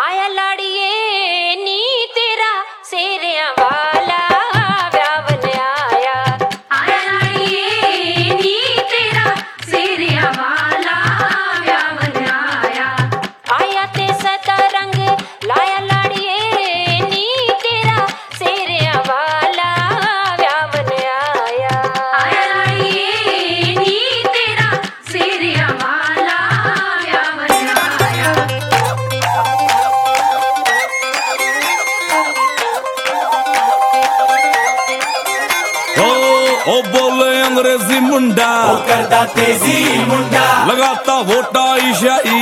आया लाड़िए नी तेरा सेरिया वाला व्यावन आया। आया लाड़िए नी तेरा सेरिया वाला व्यावन आया। आया ते सदा रंग लाया लाड़िए नी तेरा सेरिया वाला व्यावन आया। आया लाड़िए नी तेरा सेरिया वाला व्यावन आया। ओ बोले अंग्रेजी मुंडा ओ करदा तेजी मुंडा लगाता वोटा ईशाई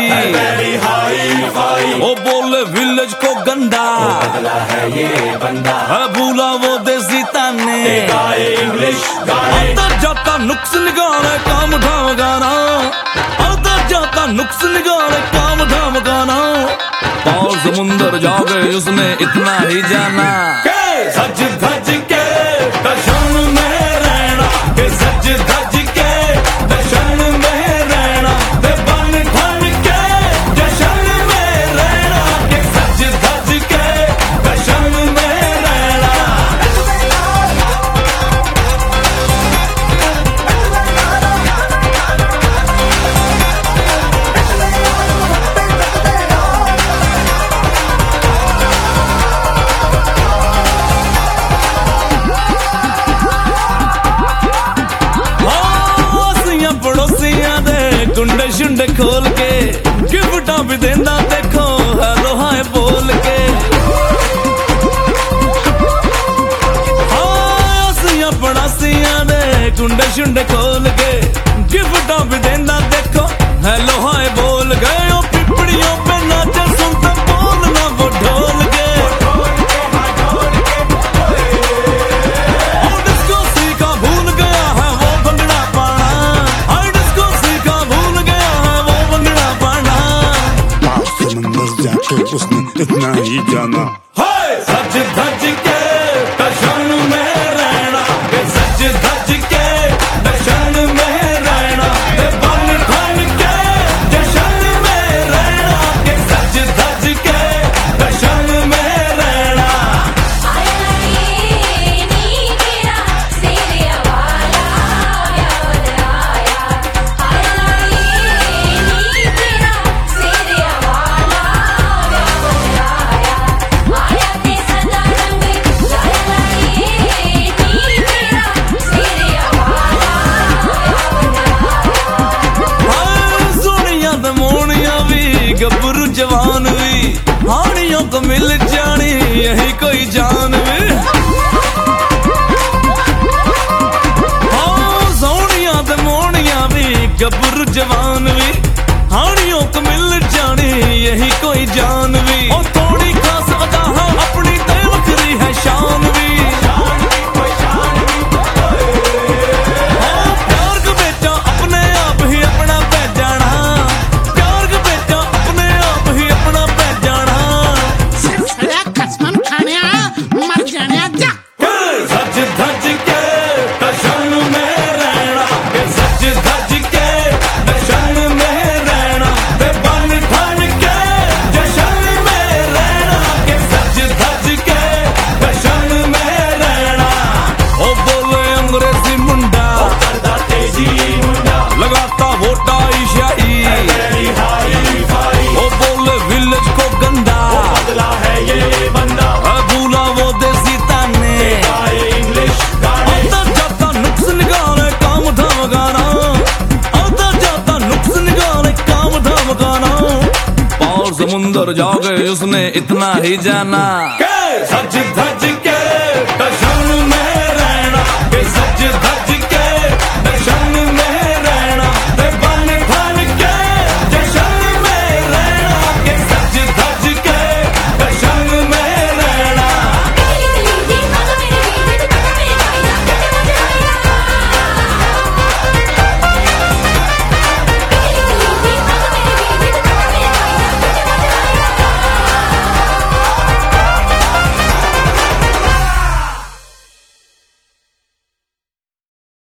ओ बोले विलेज को गंदा बदला है ये बंदा है भूला वो देसी ताने गाए इंग्लिश गाने आता जाता नुक्स निकाले काम धाम गाना आता जाता नुक्स निकाले काम धाम गाना पार समुंदर जाके उसने इतना ही जाना सज धज के दर्शन में रहना के सज धज के दर्शन में रहना ते बन ठन के जशन में रहना के सज धज के दर्शन में रहना। पड़ोसियां दे गुंडे शुंडे खोल के गिफ्टा भी देंदा देखो हेलो हाय बोल के हासियां पड़ोसियां दे गुंडे शुंडे खोल के गिफ्टा भी देंदा देखो हेलो हाय बोल गए ओ पिपड़ियों पे नाचे सुनते बोलना वो ढोल के डिस्को सीखा भूल गया है वो भंगड़ा पाना जाके उसने इतना ही जाना। सज धज के दर्शन में रहना के सज धज के दर्शन में रहना ते बन ठन के जशन में रहना के सज धज के दर्शन में रहना। आया लाड़िए नी तेरा सेरिया वाला व्यावन आया। आया लाड़िए नी तेरा सेरिया वाला व्यावन आया। आया ते सदा रंग लाया लाड़िए नी तेरा सेरिया वाला व्यावन आया। सोनिया ते मोनिया भी गब्बरू जवान भी हानियों को मिल जानी यही कोई जान भी सोनिया ते मोनिया भी गब्बरू जवान भी हानियों को मिल जानी यही कोई जान भी और थोड़ी खास अदा है अपनी ते वखरी है शान भी प्यार को बेचा अपने आप ही अपना पहचाना प्यार को बेचा अपने आप ही अपना पहचाना कसमन खाने मर जाने जा। सज धज के दर्शन में रहना के सज धज के दर्शन में रहना ते बन ठन के जशन में रहना के सज धज के दर्शन में रहना। ओ बोले अंग्रेजी मुंडा करदा तेजी मुंडा लगाता वोटा ईशाई ओ बोले विलेज को गंदा बदला है ये बंदा है भूला वो देसी ताने गाए इंग्लिश गाने आता जाता नुक्स निकाले काम धाम गाना आता जाता नुक्स निकाले काम धाम गाना पार समुंदर जाके उसने इतना ही जाना सज धज के दर्शन में रहना के सज धज